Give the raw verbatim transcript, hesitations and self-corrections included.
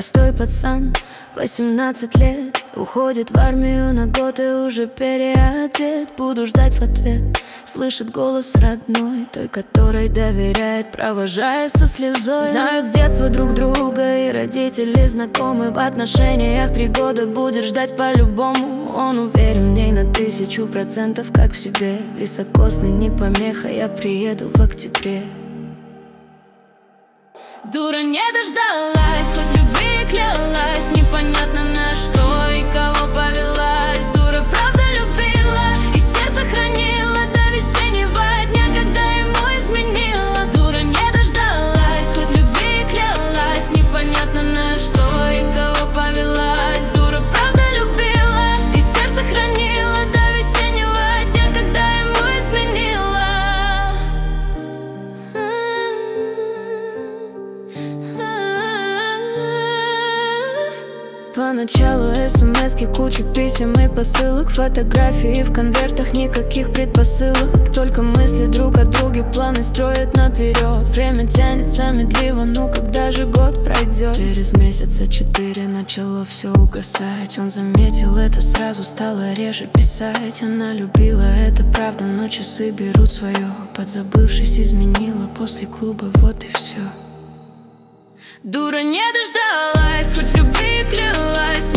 Простой пацан, восемнадцать лет, уходит в армию на год и уже переодет. Буду ждать в ответ, слышит голос родной, той, которой доверяет, провожая со слезой. Знают с детства друг друга и родители знакомы. В отношениях три года будет ждать по-любому. Он уверен в ней на тысячу процентов, как в себе. Високосный не помеха, я приеду в октябре. Дура не дождалась, хоть любви клялась, непонятно на что и кого повелась. Дура правда любила и сердце хранила до весеннего дня, когда ему изменила. Дура не дождалась, хоть любви клялась, непонятно на что и кого повелась. Дура правда любила и сердце хранила до весеннего дня, когда ему изменила. Поначалу смски, куча писем и посылок, фотографии в конвертах, никаких предпосылок. Только мысли друг о друге, планы строят наперед. Время тянется медливо, ну когда же год пройдет? Через месяца четыре начало все угасать. Он заметил это, сразу стало реже писать. Она любила, это правда, но часы берут свое. Подзабывшись, изменила после клуба, вот и все. Дура не дождалась, хоть любви клялась,